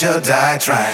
rich or die trying.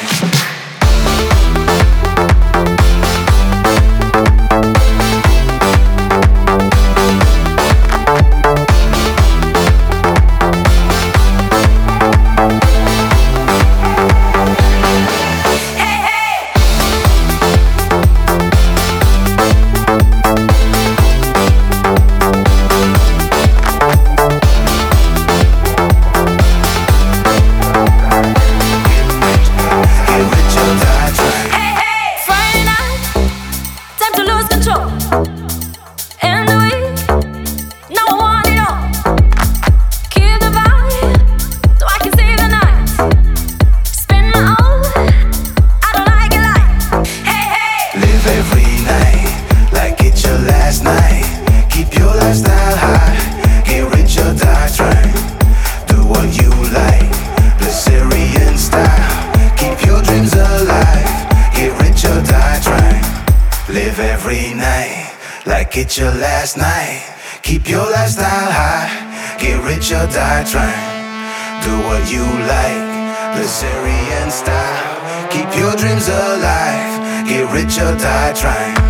It's your last night. Keep your lifestyle high. Get rich or die trying. Do what you like. The Syrian style. Keep your dreams alive. Get rich or die trying.